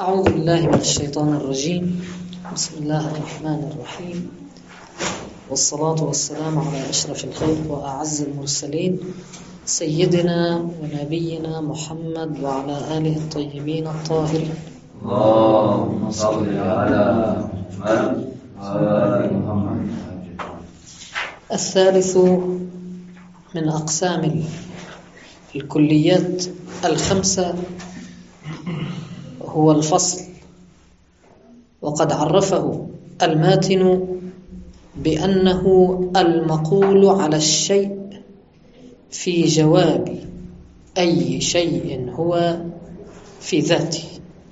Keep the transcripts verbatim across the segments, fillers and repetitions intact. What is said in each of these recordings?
أعوذ بالله من الشيطان الرجيم. بسم الله الرحمن الرحيم، والصلاة والسلام على أشرف الخلق وأعز المرسلين سيدنا ونبينا محمد وعلى آله الطيبين الطاهرين. اللهم صل على محمد وعلى آل محمد. الثالث من أقسام الكليات الخمسة هو الفصل، وقد عرفه الماتن بأنه المقول على الشيء في جواب أي شيء هو في ذاته.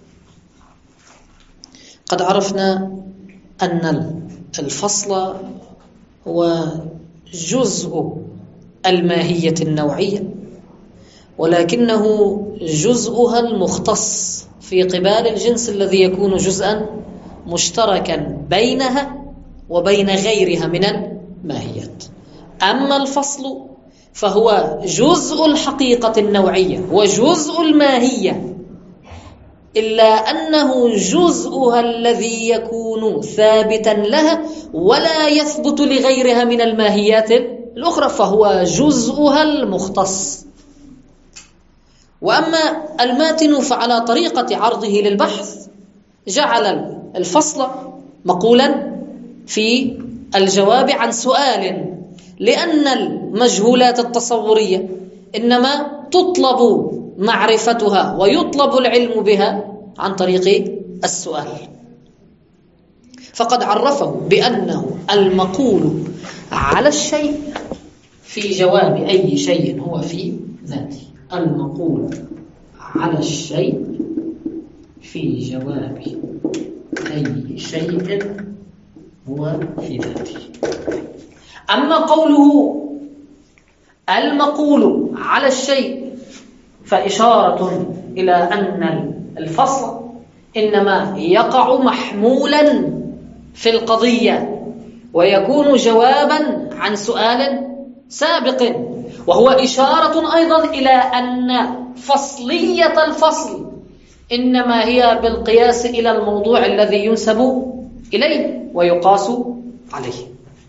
قد عرفنا أن الفصل هو جزء الماهية النوعية، ولكنه جزءها المختص في قبال الجنس الذي يكون جزءا مشتركا بينها وبين غيرها من الماهيات. أما الفصل فهو جزء الحقيقة النوعية وجزء الماهية، إلا أنه جزءها الذي يكون ثابتا لها ولا يثبت لغيرها من الماهيات الأخرى، فهو جزءها المختص. وأما الماتن فعلى طريقة عرضه للبحث جعل الفصل مقولا في الجواب عن سؤال، لأن المجهولات التصورية إنما تطلب معرفتها ويطلب العلم بها عن طريق السؤال. فقد عرفه بأنه المقول على الشيء في جواب أي شيء هو في ذاته. المقول على الشيء في جواب أي شيء هو في ذاته. أما قوله المقول على الشيء فإشارة إلى أن الفصل إنما يقع محمولا في القضية ويكون جوابا عن سؤال سابق، وهو إشارة أيضا إلى أن فصلية الفصل إنما هي بالقياس إلى الموضوع الذي ينسب إليه ويقاس عليه.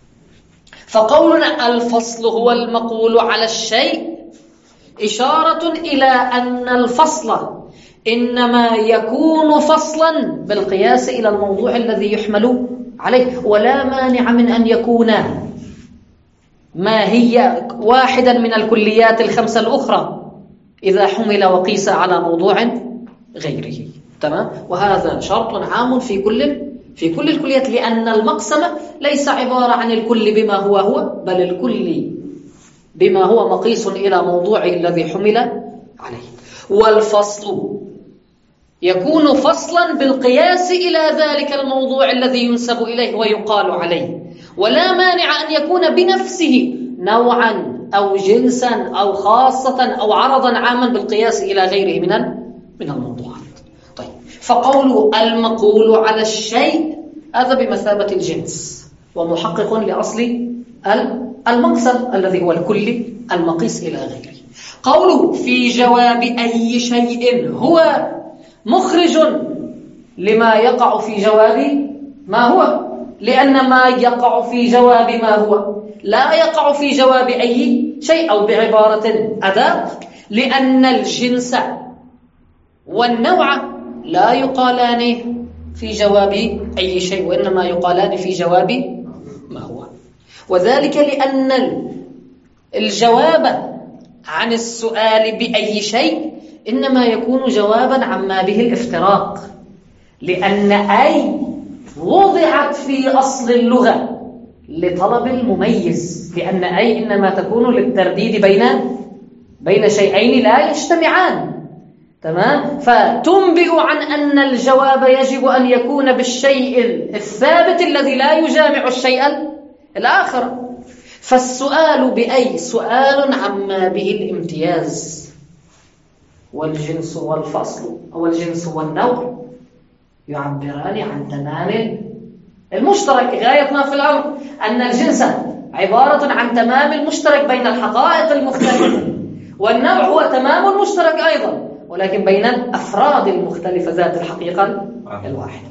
فقولنا الفصل هو المقول على الشيء إشارة إلى أن الفصل إنما يكون فصلا بالقياس إلى الموضوع الذي يحمل عليه، ولا مانع من أن يكون ما هي واحدا من الكليات الخمسة الأخرى إذا حمل وقيس على موضوع غيره. تمام؟ وهذا شرط عام في كل في كل الكليات، لأن المقسم ليس عبارة عن الكل بما هو هو، بل الكل بما هو مقيس إلى موضوع الذي حمل عليه. والفصل يكون فصلا بالقياس إلى ذلك الموضوع الذي ينسب إليه ويقال عليه، ولا مانع أن يكون بنفسه نوعا أو جنسا أو خاصة أو عرضا عاما بالقياس إلى غيره من من الموضوعات. طيب، فقول المقول على الشيء هذا بمثابة الجنس ومحقق لأصل المقسم الذي هو الكل المقيس إلى غيره. قوله في جواب أي شيء هو مخرج لما يقع في جواب ما هو، لأن ما يقع في جواب ما هو لا يقع في جواب أي شيء، أو بعبارة أداة، لأن الجنس والنوع لا يقالان في جواب أي شيء، وإنما يقالان في جواب ما هو. وذلك لأن الجواب عن السؤال بأي شيء إنما يكون جوابا عما به الافتراق، لأن أي وضعت في أصل اللغة لطلب المميز، لأن أي إنما تكون للترديد بين بين شيئين لا يجتمعان. تمام؟ فتنبئ عن أن الجواب يجب أن يكون بالشيء الثابت الذي لا يجامع الشيء الآخر. فالسؤال بأي سؤال عما به الامتياز، والجنس والفصل أو الجنس والنوع يعبران عن تمام المشترك. غاية ما في الأمر أن الجنس عبارة عن تمام المشترك بين الحقائق المختلفة، والنوع هو تمام المشترك أيضا، ولكن بين الأفراد المختلفة ذات الحقيقة الواحدة.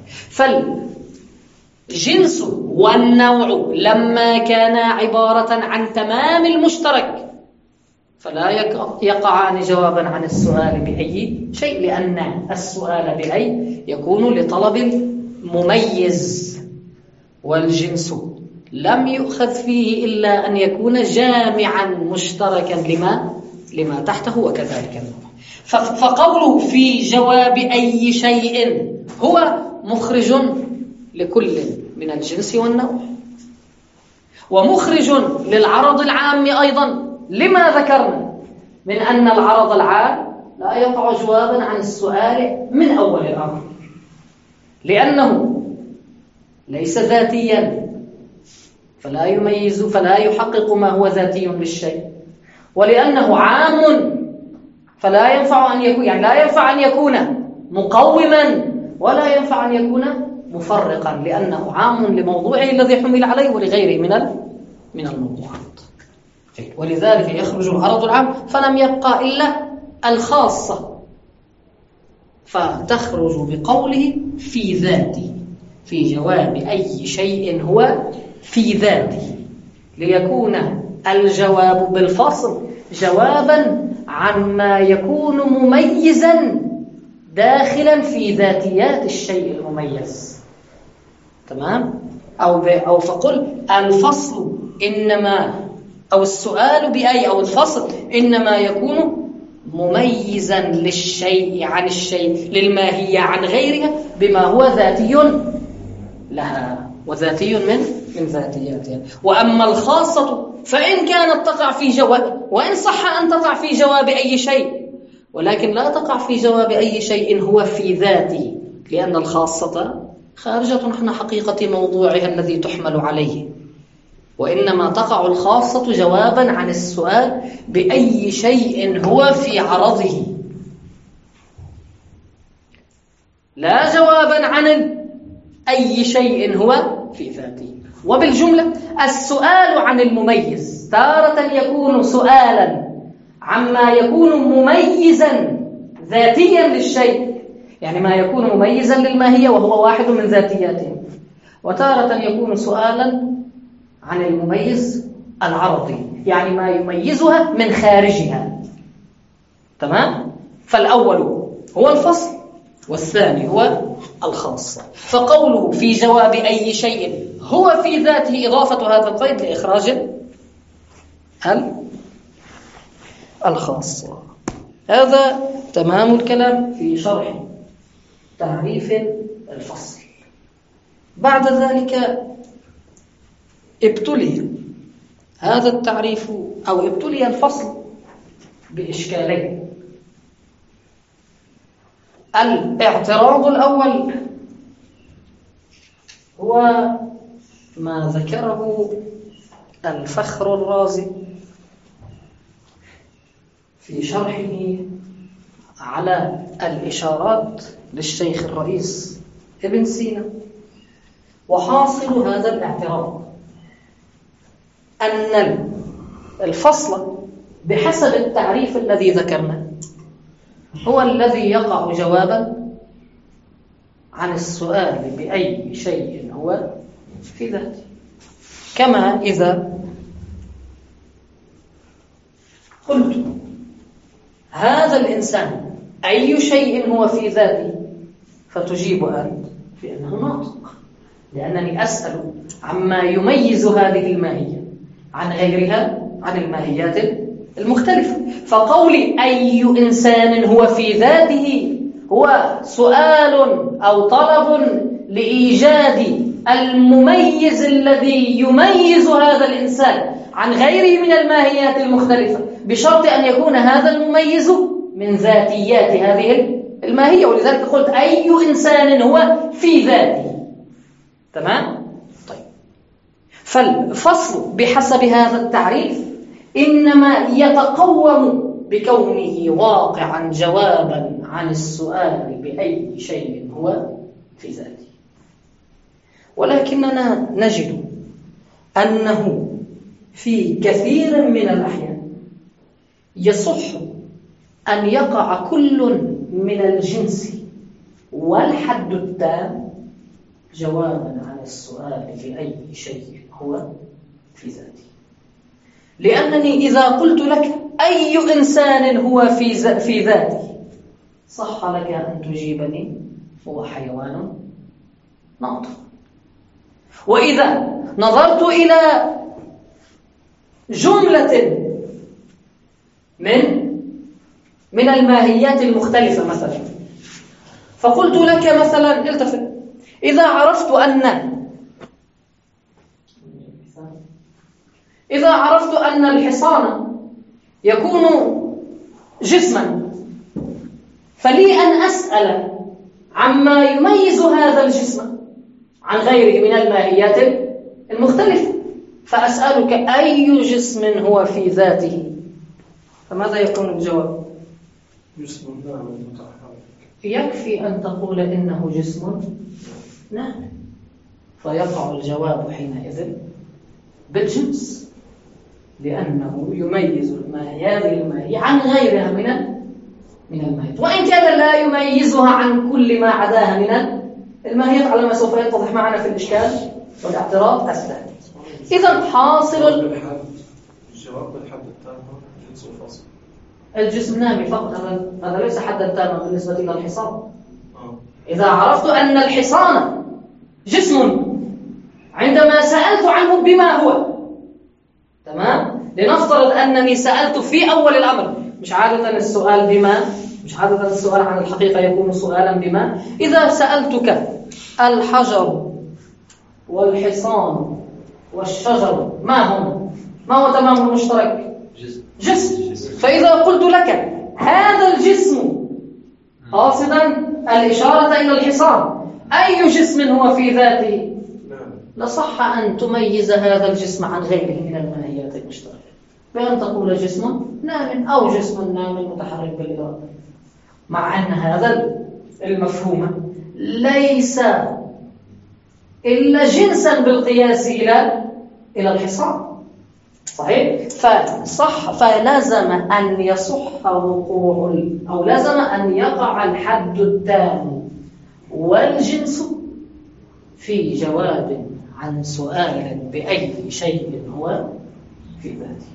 فالجنس والنوع لما كان عبارة عن تمام المشترك فلا يقعان جوابا عن السؤال بأي شيء، لأن السؤال بأي يكون لطلب المميز، والجنس لم يؤخذ فيه إلا أن يكون جامعا مشتركا لما لما تحته، وكذلك النوع. فقوله في جواب أي شيء هو مخرج لكل من الجنس والنوع، ومخرج للعرض العام أيضا. لما ذكرنا من أن العرض العام لا يقع جوابا عن السؤال من أول الأمر؟ لأنه ليس ذاتيا فلا يميز فلا يحقق ما هو ذاتي للشيء، ولأنه عام فلا ينفع أن يكون يعني لا ينفع أن يكون مقوما ولا ينفع أن يكون مفرقا، لأنه عام لموضوعه الذي حمل عليه ولغيره من من الموضوعات. ولذلك يخرج العرض العام فلم يبقى إلا الخاصة، فتخرج بقوله في ذاته في جواب أي شيء هو في ذاته، ليكون الجواب بالفصل جوابا عما يكون مميزا داخلا في ذاتيات الشيء المميز. تمام؟ أو أو فقل الفصل إنما أو السؤال بأي أو الفصل إنما يكون مميزا للشيء عن الشيء، للماهية عن غيرها بما هو ذاتي لها وذاتي من من ذاتياتها. وأما الخاصة فإن كانت تقع في جواب، وإن صح أن تقع في جواب أي شيء، ولكن لا تقع في جواب أي شيء هو في ذاته، لأن الخاصة خارجة عن حقيقة موضوعها الذي تحمل عليه، وإنما تقع الخاصة جوابا عن السؤال بأي شيء هو في عرضه، لا جوابا عن أي شيء هو في ذاته. وبالجملة السؤال عن المميز تارة يكون سؤالا عما يكون مميزا ذاتيا للشيء، يعني ما يكون مميزا للماهية وهو واحد من ذاتياته، وتارة يكون سؤالا عن المميز العرضي، يعني ما يميزها من خارجها. تمام؟ فالأول هو الفصل والثاني هو الخاصة. فقوله في جواب أي شيء هو في ذاته إضافة هذا القيد لإخراج الخاصة. هذا تمام الكلام في شرح تعريف الفصل. بعد ذلك ابتلي هذا التعريف أو ابتلي الفصل بإشكالين. الاعتراض الأول هو ما ذكره الفخر الرازي في شرحه على الإشارات للشيخ الرئيس ابن سينا. وحاصل هذا الاعتراض أن الفصل بحسب التعريف الذي ذكرناه هو الذي يقع جوابا عن السؤال بأي شيء هو في ذاته، كما إذا قلت هذا الإنسان أي شيء هو في ذاته، فتجيب أنت بأنه ناطق، لأنني أسأل عما يميز هذه الماهية عن غيرها عن الماهيات المختلفة. فقولي أي إنسان هو في ذاته هو سؤال أو طلب لإيجاد المميز الذي يميز هذا الإنسان عن غيره من الماهيات المختلفة، بشرط أن يكون هذا المميز من ذاتيات هذه الماهية. ولذلك قلت أي إنسان هو في ذاته. تمام؟ طيب، فالفصل بحسب هذا التعريف إنما يتقوم بكونه واقعا جوابا عن السؤال بأي شيء هو في ذاته. ولكننا نجد أنه في كثير من الأحيان يصح أن يقع كل من الجنس والحد التام جوابا عن السؤال بأي شيء هو في ذاته. لأنني إذا قلت لك أي إنسان هو في في ذاته صح لك أن تجيبني هو حيوان ناطق. وإذا نظرت إلى جملة من من الماهيات المختلفة مثلا، فقلت لك مثلا التفت، إذا عرفت أن إذا عرفت أن الحصان يكون جسما، فلي أن أسأل عما يميز هذا الجسم عن غيره من الماهيات المختلفة، فأسألك أي جسم هو في ذاته، فماذا يكون الجواب؟ جسم ناعم متحرك. يكفي أن تقول إنه جسم ناعم، فيقع الجواب حينئذ بالجنس، لأنه يميز هذه الماهية عن غيرها من من الماهيات، وإن كان لا يميزها عن كل ما عداها من الماهيات على ما سوف يتضح معنا في الإشكال والاعتراض الثاني. إذا حاصل الجواب بالحد التام جنس وفصل. الجسم نامي فقط، هذا ليس حدا تاما بالنسبة إلى الحصان. إذا عرفت أن الحصان جسم عندما سألت عنه بما هو، تمام؟ لنفترض أنني سألت في أول الأمر، مش عادة السؤال بما مش عادة السؤال عن الحقيقة يكون سؤالا بما. إذا سألتك الحجر والحصان والشجر ما هم؟ ما هو تمام المشترك؟ جسم. فإذا قلت لك هذا الجسم قاصدا الإشارة إلى الحصان، أي جسم هو في ذاته؟ لصح أن تميز هذا الجسم عن غيره من الماهيات المشتركة بأن تقول جسم نام أو جسم نام متحرك بالإرادة، مع أن هذا المفهوم ليس إلا جنسا بالقياس إلى إلى الحصان، صحيح؟ فصح فلازم أن يصح وقوع أو لازم أن يقع الحد التام والجنس في جواب عن سؤال بأي شيء هو في ذاته.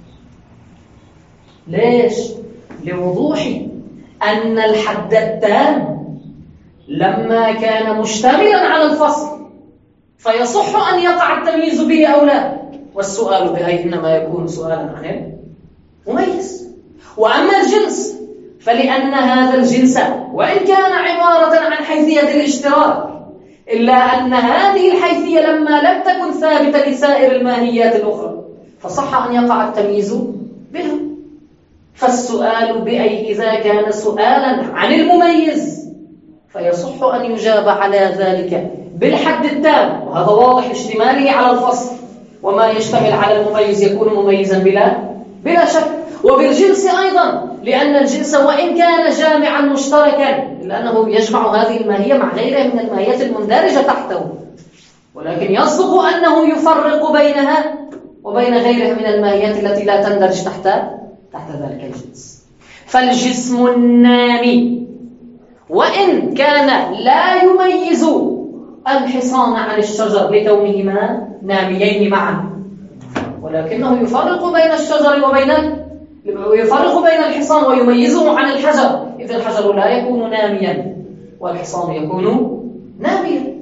ليش؟ لوضوح أن الحد التام لما كان مشتملا على الفصل فيصح أن يقع التمييز به أو لا، والسؤال بأي إنما يكون سؤالا عن مميز. وأما الجنس فلأن هذا الجنس وإن كان عبارة عن حيثية الاشتراك، إلا أن هذه الحيثية لما لم تكن ثابتة لسائر الماهيات الأخرى فصح أن يقع التمييز بها. فالسؤال بأي إذا كان سؤالا عن المميز فيصح أن يجاب على ذلك بالحد التام، وهذا واضح اشتماله على الفصل، وما يشتمل على المميز يكون مميزا بلا بلا شك. وبالجنس أيضا، لأن الجنس وإن كان جامعا مشتركا إلا أنه يجمع هذه الماهية مع غيرها من الماهيات المندرجة تحته، ولكن يصدق أنه يفرق بينها وبين غيرها من الماهيات التي لا تندرج تحت تحت ذلك الجنس. فالجسم النامي وإن كان لا يميز الحصان عن الشجر لكونهما ناميين معا، ولكنه يفرق بين الشجر وبين يفرق بين الحصان ويميزه عن الحجر، إذ الحجر لا يكون ناميا والحصان يكون ناميا.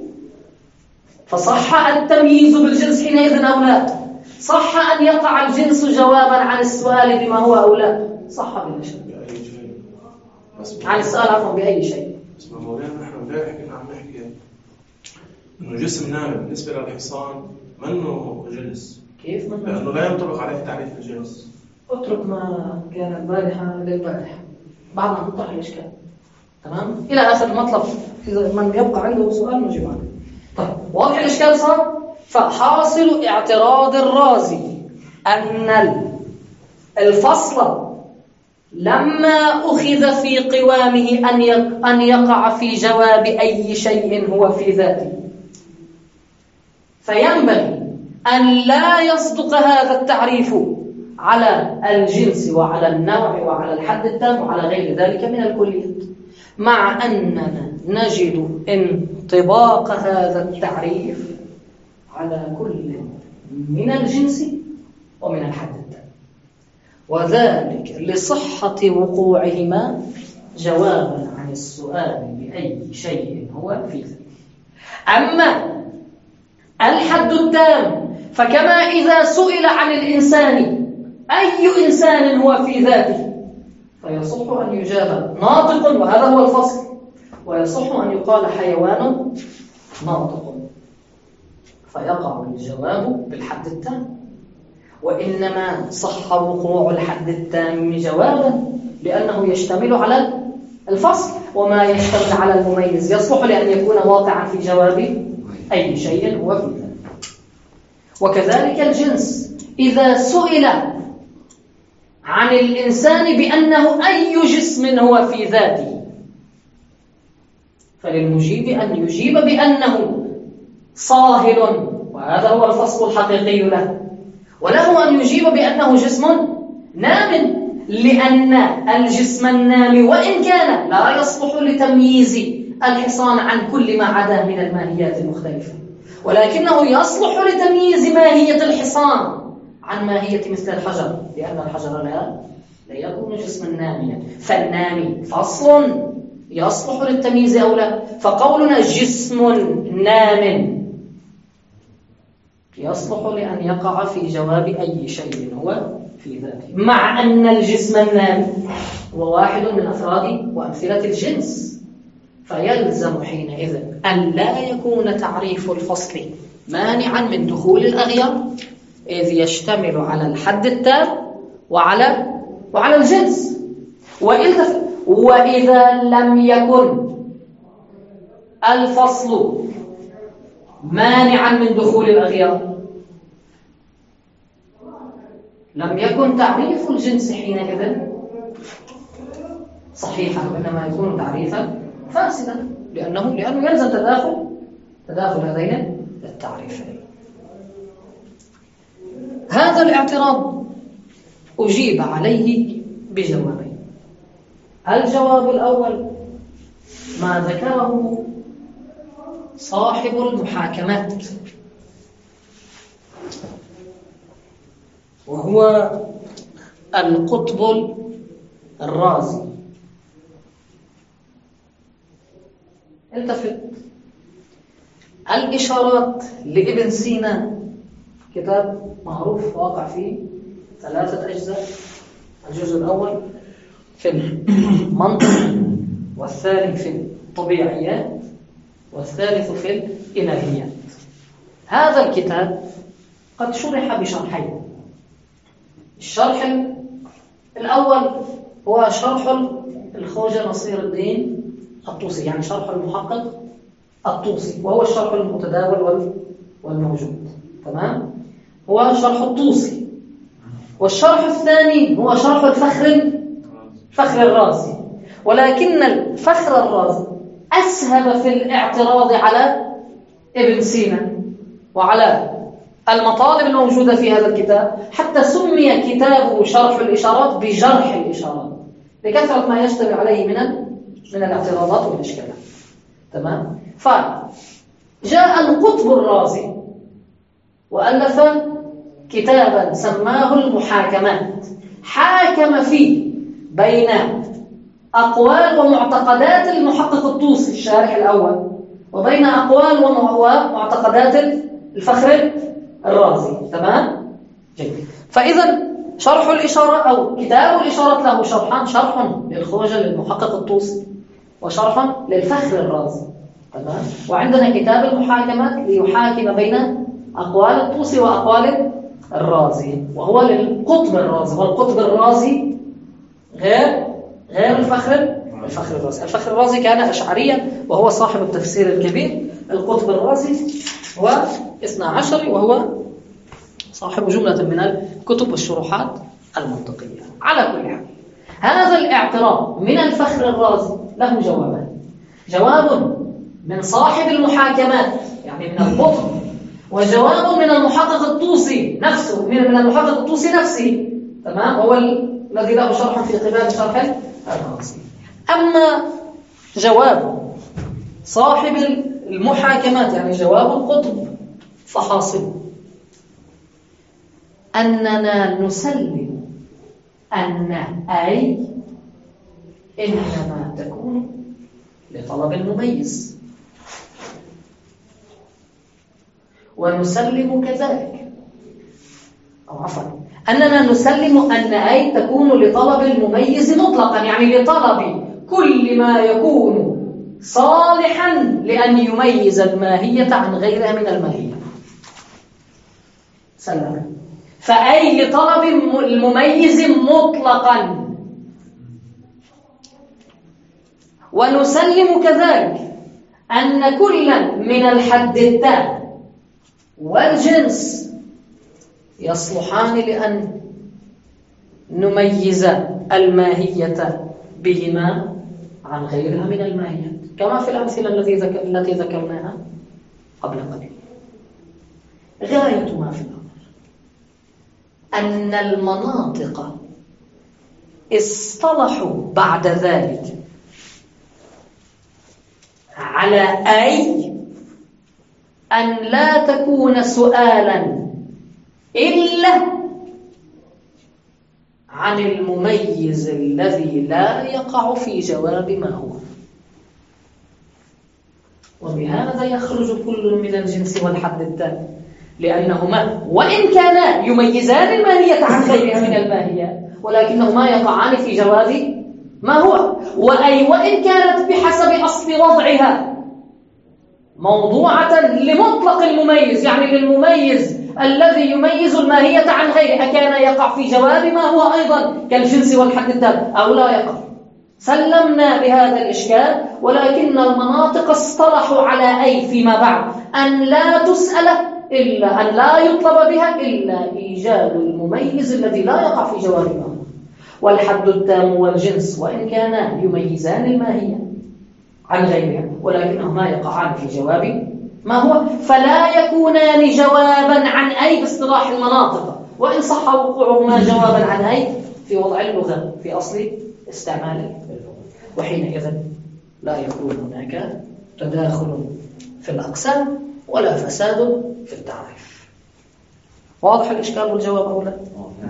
فصح التمييز بالجنس حينئذ أو لا؟ صح أن يقع الجنس جوابا عن السؤال بما هو أو لا؟ صح بلا شك عن السؤال عفوا بأي شيء. اسمع مولانا، نحن امبارح كنا عم نحكي إنه جسم نام بالنسبة للحصان منه جنس. كيف منه؟ لأنه لا ينطبق عليه تعريف الجنس. اترك ما كان البارحة للبارحة، بعضنا نطرح الإشكال، تمام؟ إلى آخر المطلب، إذا من يبقى عنده سؤال نجيب عنه. طيب واضح الإشكال صار؟ فحاصل اعتراض الرازي أن الفصل لما أخذ في قوامه أن يقع في جواب أي شيء هو في ذاته، فينبغي أن لا يصدق هذا التعريف على الجنس وعلى النوع وعلى الحد التام وعلى غير ذلك من الكليات، مع أننا نجد انطباق هذا التعريف على كل من الجنس ومن الحد التام، وذلك لصحة وقوعهما جوابا عن السؤال بأي شيء هو في ذلك. أما الحد التام فكما إذا سئل عن الإنسان أي إنسان هو في ذاته فيصح أن يجاب ناطق، وهذا هو الفصل، ويصح أن يقال حيوان ناطق، فيقع الجواب بالحد التام. وإنما صح وقوع الحد التام جوابا لأنه يشتمل على الفصل، وما يشتمل على المميز يصلح لأن يكون واقعا في جواب أي شيء هو في ذلك. وكذلك الجنس إذا سئل عن الإنسان بأنه أي جسم هو في ذاته فللمجيب أن يجيب بأنه صاهل، وهذا هو الفصل الحقيقي له، وله أن يجيب بأنه جسم نام، لأن الجسم النام وإن كان لا يصلح لتمييز الحصان عن كل ما عداه من الماهيات المختلفة، ولكنه يصلح لتمييز ماهية الحصان عن ماهية مثل الحجر، لأن الحجر لا لا يكون جسما ناميا، فالنامي فصل يصلح للتمييز أو لا. فقولنا جسم نام يصلح لأن يقع في جواب أي شيء هو في ذاته، مع أن الجسم النامي هو واحد من أفراد وأمثلة الجنس، فيلزم حينئذ أن لا يكون تعريف الفصل مانعا من دخول الأغيار، إذ يشتمل على الحد التام وعلى وعلى الجنس. وإذا لم يكن الفصل مانعا من دخول الأغيار لم يكن تعريف الجنس حينئذ صحيحا، وإنما يكون تعريفا فاسدا، لأنه لأنه يلزم تداخل تداخل هذين التعريفين. هذا الاعتراض أجيب عليه بجوابين. الجواب الأول ما ذكره صاحب المحاكمات، وهو القطب الرازي. التفت، الإشارات لابن سينا كتاب معروف واقع فيه ثلاثة أجزاء، الجزء الأول في المنطق، والثاني في الطبيعيات، والثالث في الإلهيات. هذا الكتاب قد شرح بشرحين. الشرح الأول هو شرح الخواجة نصير الدين الطوسي، يعني شرح المحقق الطوسي، وهو الشرح المتداول والموجود، تمام؟ هو شرح الطوسي. والشرح الثاني هو شرح الفخر فخر الرازي، ولكن الفخر الرازي أسهب في الاعتراض على ابن سينا وعلى المطالب الموجودة في هذا الكتاب، حتى سمي كتابه شرح الإشارات بجرح الإشارات لكثرة ما يشتبه عليه من من الاعتراضات والإشكالات، تمام؟ فجاء القطب الرازي وألف كتابا سماه المحاكمات، حاكم فيه بين أقوال ومعتقدات المحقق الطوسي الشارح الأول، وبين أقوال ومعتقدات الفخر الرازي، تمام؟ جيد. فإذا شرح الإشارة أو كتاب الإشارة له شرحان، شرح للخوجة للمحقق الطوسي وشرح للفخر الرازي، تمام؟ وعندنا كتاب المحاكمات ليحاكم بين أقوال الطوسي وأقوال الرازي، وهو للقطب الرازي، والقطب الرازي غير غير الفخر الفخر الرازي. الفخر الرازي كان أشعريا وهو صاحب التفسير الكبير. القطب الرازي هو اثنا عشر وهو صاحب جملة من الكتب والشروحات المنطقية. على كل حال، هذا الاعتراض من الفخر الرازي له جوابان: جواب من صاحب المحاكمات يعني من القطب، وجواب من المحقق الطوسي نفسه، من من المحقق الطوسي نفسه، تمام؟ هو الذي له شرح في قبال شرح الرازي. أما جواب صاحب المحاكمات يعني جواب القطب فحاصل أننا نسلم أن أي إنما تكون لطلب المميز، ونسلم كذلك أو عفوا أننا نسلم أن أي تكون لطلب المميز مطلقا، يعني لطلب كل ما يكون صالحا لأن يميز الماهية عن غيرها من الماهية. سلام. فأي لطلب المميز مطلقا، ونسلم كذلك أن كلا من الحد التام والجنس يصلحان لأن نميز الماهية بهما عن غيرها من الماهيات، كما في الأمثلة التي ذكرناها قبل قليل. غاية ما في الأمر أن المناطق اصطلحوا بعد ذلك على أي أن لا تكون سؤالا إلا عن المميز الذي لا يقع في جواب ما هو، وبهذا يخرج كل من الجنس والحد التام، لأنهما وإن كانا يميزان الماهية عن غيرها من الماهية ولكنهما يقعان في جواب ما هو، وأي وإن كانت بحسب أصل وضعها موضوعة لمطلق المميز، يعني للمميز الذي يميز الماهية عن غيرها، كان يقع في جواب ما هو أيضا كالجنس والحد التام أو لا يقع. سلمنا بهذا الإشكال، ولكن المناطق اصطلحوا على أي فيما بعد أن لا تسأل إلا أن لا يطلب بها إلا إيجاد المميز الذي لا يقع في جواب ما هو، والحد التام والجنس وإن كانا يميزان الماهية عن غيرها ولكنهما يقعان في جواب ما هو، فلا يكونان جوابا عن أي باصطلاح المناطق، وإن صح وقوعهما جوابا عن أي في وضع اللغة في أصل استعمال اللغة، وحينئذ لا يكون هناك تداخل في الأقسام ولا فساد في التعريف. واضح الإشكال والجواب أو لا؟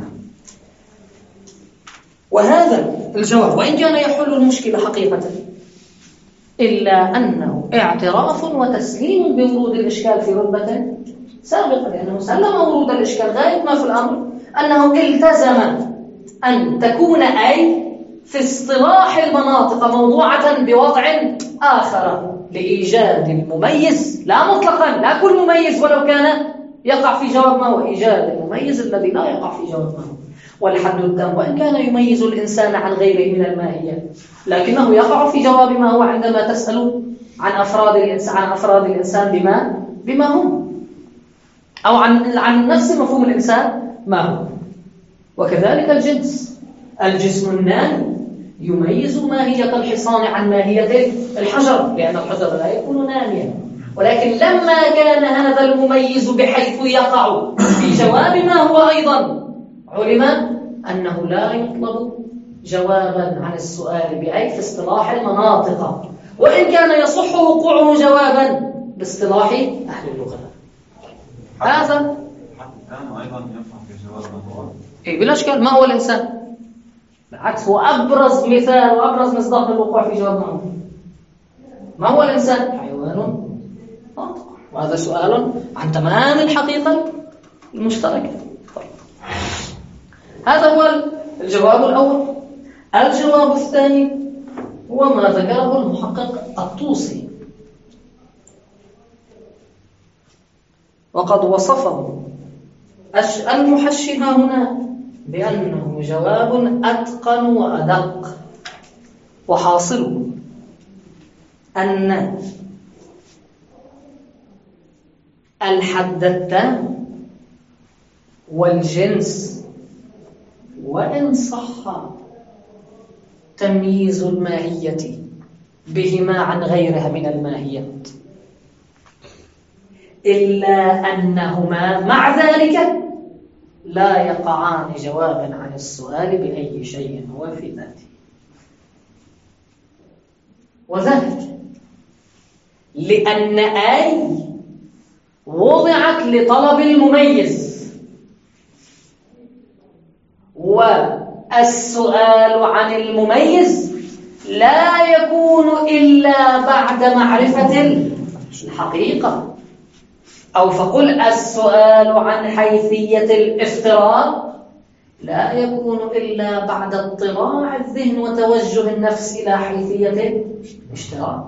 وهذا الجواب وإن كان يحل المشكلة حقيقة إلا أنه اعتراف وتسليم بورود الإشكال في رتبة سابقة، لأنه سلم ورود الإشكال. غاية ما في الأمر أنه التزم أن تكون أي في اصطلاح المناطق موضوعة بوضع آخر لإيجاد المميز، لا مطلقا لا كل مميز ولو كان يقع في جواب ما هو، إيجاد المميز الذي لا يقع في جواب ما هو. والحد التام وإن كان يميز الإنسان عن غيره من الماهية لكنه يقع في جواب ما هو عندما تسأل عن أفراد الإنسان عن أفراد الإنسان بما بما هم، أو عن عن نفس مفهوم الإنسان ما هو. وكذلك الجنس، الجسم النامي يميز ماهية الحصان عن ماهية الحجر، لأن الحجر لا يكون ناميا، ولكن لما كان هذا المميز بحيث يقع في جواب ما هو أيضا علم أنه لا يطلب جوابا عن السؤال بأي في اصطلاح المناطق، وإن كان يصح وقوعه جوابا باصطلاح أهل اللغة. هذا أيضا ينفع في جواب ما هو إيه بلا إشكال. ما هو الإنسان؟ بالعكس هو أبرز مثال وأبرز مصداق للوقوع في جواب ما هو. ما هو الإنسان؟ حيوان ناطق، وهذا سؤال عن تمام الحقيقة المشتركة. طيب. هذا هو الجواب الأول. الجواب الثاني هو ما ذكره المحقق الطوسي، وقد وصفه المحشي هنا بأنه جواب أتقن وأدق، وحاصله أن الحد التام والجنس وإن صح تمييز الماهية بهما عن غيرها من الماهيات إلا أنهما مع ذلك لا يقعان جوابا عن السؤال بأي شيء هو في ذاته. وذاك لأن أي وضعت لطلب المميز، والسؤال عن المميز لا يكون إلا بعد معرفة الحقيقة. أو فقل السؤال عن حيثية الافتراض لا يكون إلا بعد اطلاع الذهن وتوجه النفس إلى حيثية الاشتراك،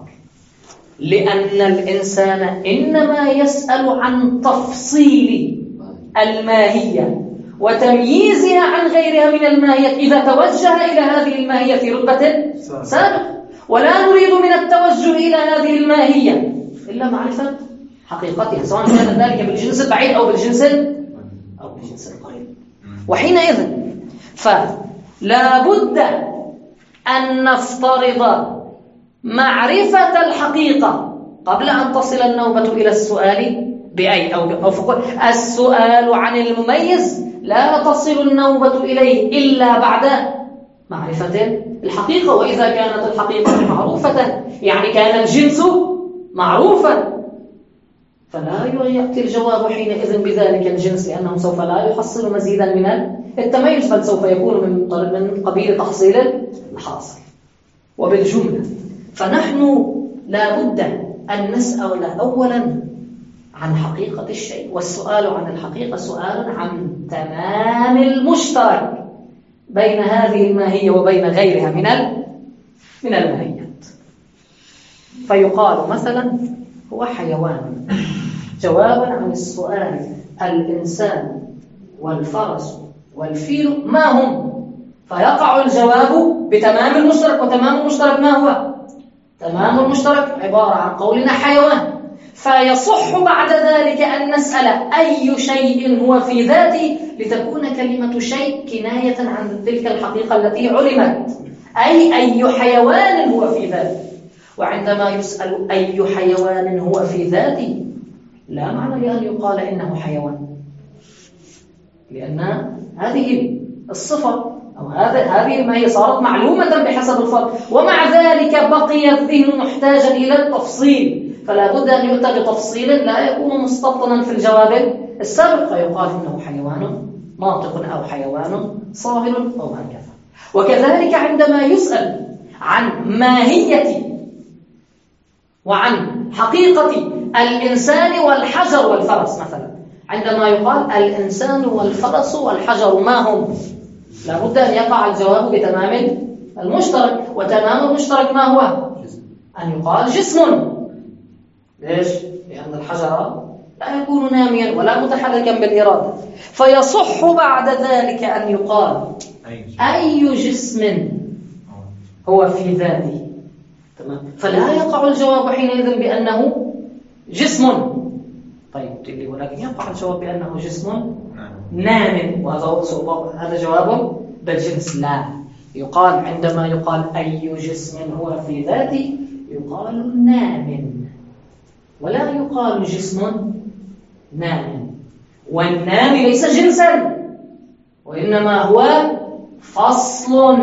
لأن الإنسان إنما يسأل عن تفصيل الماهية وتمييزها عن غيرها من الماهية إذا توجه إلى هذه الماهية في رتبة سابقة، ولا نريد من التوجه إلى هذه الماهية إلا معرفة حقيقتها، سواء كان ذلك بالجنس البعيد أو بالجنس أو بالجنس القريب. وحينئذ فلا بد أن نفترض معرفة الحقيقة قبل أن تصل النوبة إلى السؤال بأي أو, أو فقل السؤال عن المميز لا تصل النوبة إليه إلا بعد معرفة الحقيقة. وإذا كانت الحقيقة معروفة يعني كان الجنس معروفا، فلا يأتي الجواب حينئذ بذلك الجنس، لأنه سوف لا يحصل مزيدا من التميز، بل سوف يكون من من قبيل تحصيل الحاصل. وبالجملة فنحن لا بد أن نسأل أولا عن حقيقة الشيء، والسؤال عن الحقيقة سؤال عن تمام المشترك بين هذه الماهية وبين غيرها من من الماهيات. فيقال مثلا هو حيوان، جوابا عن السؤال الإنسان والفرس والفيل ما هم، فيقع الجواب بتمام المشترك. وتمام المشترك ما هو؟ تمام المشترك عبارة عن قولنا حيوان، فيصح بعد ذلك أن نسأل أي شيء هو في ذاته، لتكون كلمة شيء كناية عن تلك الحقيقة التي علمت، أي أي حيوان هو في ذاته. وعندما يسأل أي حيوان هو في ذاته لا معنى لأن يقال إنه حيوان، لأن هذه الصفة أو هذه ما هي صارت معلومة بحسب الفرد، ومع ذلك بقي الذهن محتاجا إلى التفصيل، فلا بد أن يؤتى بتفصيل لا يكون مستبطنا في الجواب السابق، فيقال إنه حيوان ناطق أو حيوان صاهر أو هكذا. وكذلك عندما يسأل عن ماهية وعن حقيقة الإنسان والحجر والفرس مثلا، عندما يقال الإنسان والفرس والحجر ما هم، لا بد أن يقع الجواب بتمام المشترك. وتمام المشترك ما هو؟ أن يقال جسم. ليش؟ لأن الحجر لا يكون ناميا ولا متحركا بالإرادة، فيصح بعد ذلك أن يقال أي جسم هو في ذاته. تمام؟ فلا يقع الجواب حينئذ بأنه جسم. طيب ولكن يقع الجواب بأنه جسم نام، وهذا هذا جواب بالجنس. لا، يقال عندما يقال أي جسم هو في ذاته يقال نام، ولا يقال جسم نام. والنام ليس جنسا، وإنما هو فصل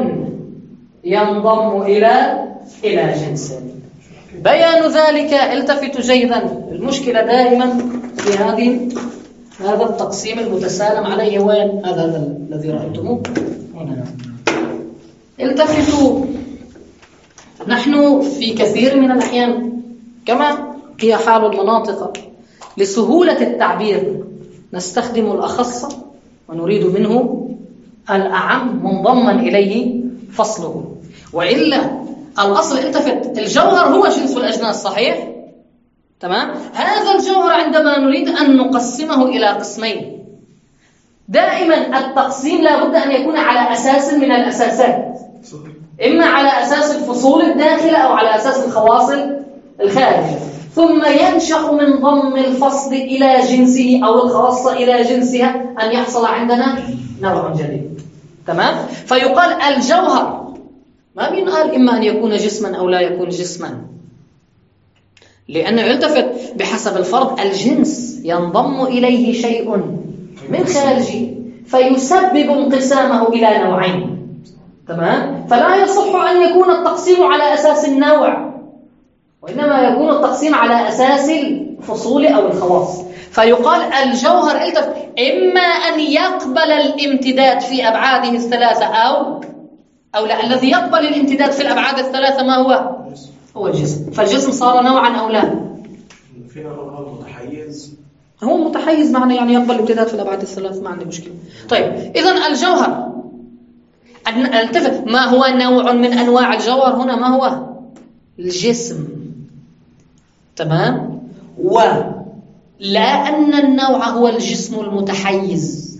ينضم إلى إلى جنس. بيان ذلك التفتوا جيدا، المشكلة دائما في هذه هذا التقسيم المتسالم عليه. وين هذا الذي رأيتموه هنا؟ التفتوا، نحن في كثير من الأحيان كما هي حال المناطق لسهولة التعبير نستخدم الأخص ونريد منه الأعم منضما إليه فصله. وإلا الأصل التفت، الجوهر هو جنس الأجناس صحيح؟ تمام؟ هذا الجوهر عندما نريد أن نقسمه إلى قسمين، دائما التقسيم لا بد أن يكون على أساس من الأساسات، إما على أساس الفصول الداخلة أو على أساس الخواصل الخارجة، ثم ينشأ من ضم الفصل إلى جنسه أو الخاصة إلى جنسها أن يحصل عندنا نوع جديد. تمام؟ فيقال الجوهر ما بينقال إما أن يكون جسما أو لا يكون جسما، لأنه يلتفت بحسب الفرض الجنس ينضم إليه شيء من خارجه فيسبب انقسامه إلى نوعين. تمام؟ فلا يصح أن يكون التقسيم على أساس النوع، وإنما يكون التقسيم على أساس الفصول أو الخواص. فيقال الجوهر إما أن يقبل الامتداد في أبعاده الثلاثة أو أو لا. الذي يقبل الامتداد في الأبعاد الثلاثة ما هو؟ هو الجسم. فالجسم صار نوعا أو لا؟ فينا نقول متحيز. هو متحيز معنى يعني يقبل الامتداد في الأبعاد الثلاث، ما عندي مشكلة. طيب إذن الجوهر التفت، ما هو نوع من أنواع الجوهر هنا؟ ما هو؟ الجسم. تمام؟ ولا أن النوع هو الجسم المتحيز.